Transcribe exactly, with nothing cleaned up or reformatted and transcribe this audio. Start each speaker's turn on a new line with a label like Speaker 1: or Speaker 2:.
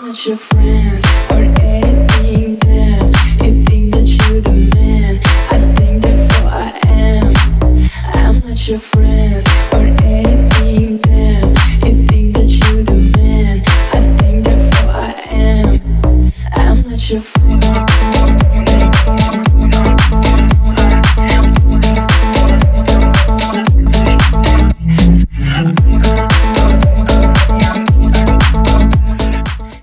Speaker 1: not your friend or anything then. You think that you're the man, I think therefore I am. I'm not your friend or anything then. You think that you're the man, I think therefore I am. I'm not your friend.